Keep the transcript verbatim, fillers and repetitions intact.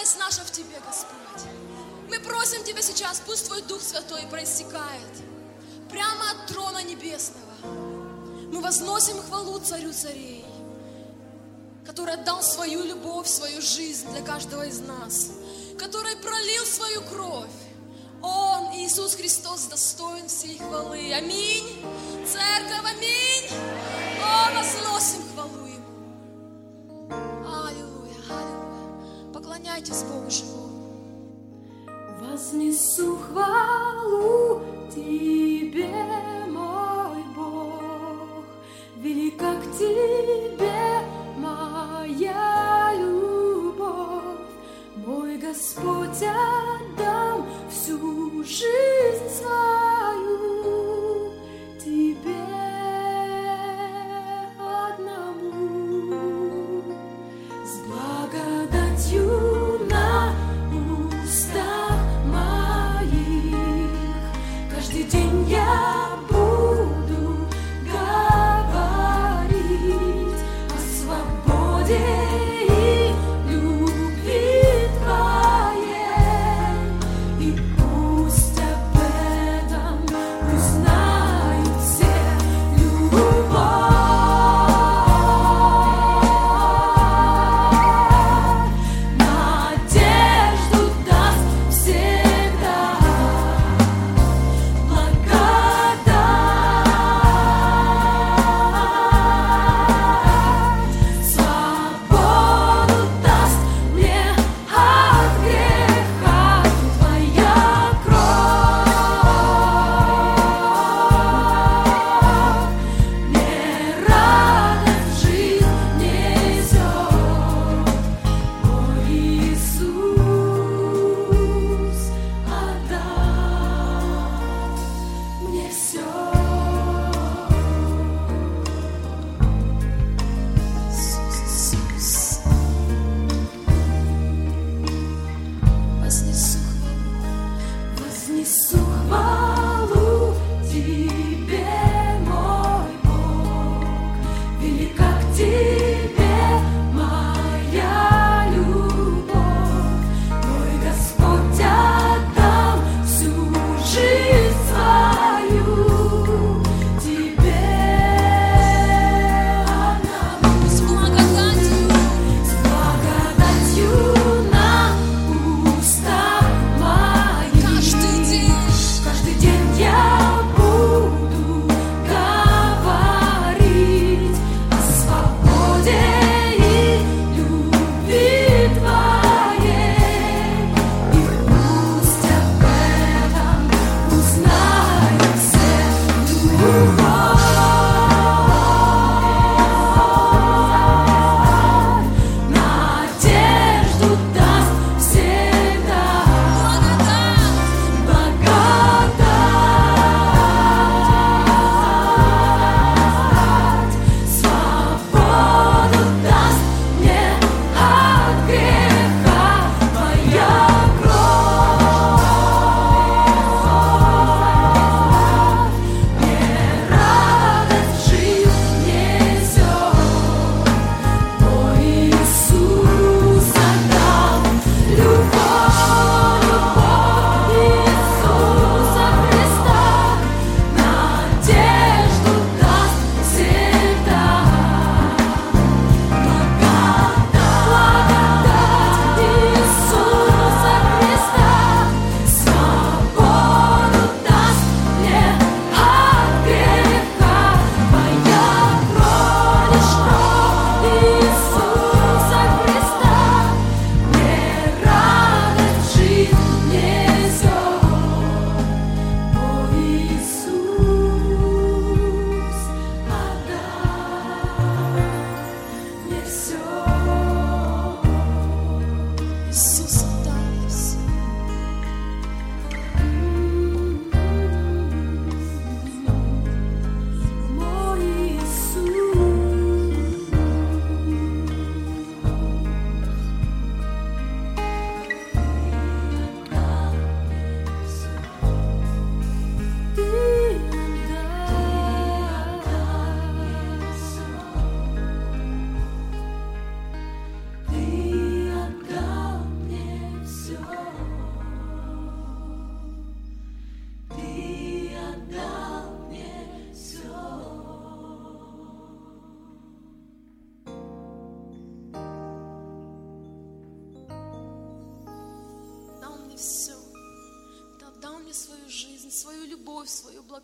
радость наша в Тебе, Господь. Мы просим Тебя сейчас, пусть Твой Дух Святой проистекает прямо от трона небесного. Мы возносим хвалу Царю царей, который отдал свою любовь, свою жизнь для каждого из нас, который пролил свою кровь. Он, Иисус Христос, достоин всей хвалы. Аминь. Церковь, аминь. О, возносим хвалу Ему. Аллилуйя, аллилуйя. Поклоняйтесь Богу живому. Вознесу хвалу Тебе, мой Бог, велика к Тебе моя любовь. Мой Господь, отдам всю жизнь свою Тебе одному, с благодатью на устах моих. Каждый день я буду говорить о свободе и любви Твоей, и пусть об этом мне все. Ты отдал мне свою жизнь, свою любовь, свою благодать.